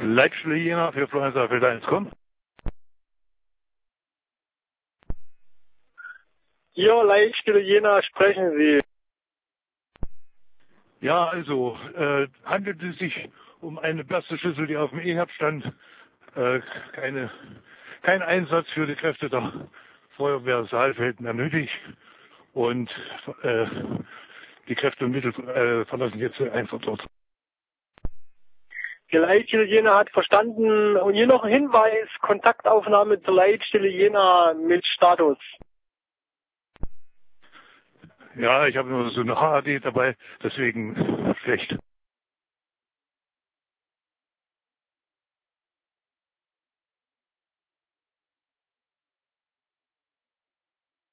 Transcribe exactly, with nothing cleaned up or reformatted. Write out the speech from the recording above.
Leitstelle Jena für Fluenza Feld eins, komm. Hier, Leitstelle Jena, sprechen Sie. Ja, also, äh, handelt es sich um eine Plastischüssel, die auf dem E-Hub stand. Äh, keine, kein Einsatz für die Kräfte der Feuerwehr Saalfeld mehr nötig. Und äh, die Kräfte und Mittel äh, verlassen jetzt einfach dort. Die Leitstelle Jena hat verstanden. Und hier noch ein Hinweis, Kontaktaufnahme zur Leitstelle Jena mit Status. Ja, ich habe nur so eine H D dabei, deswegen schlecht.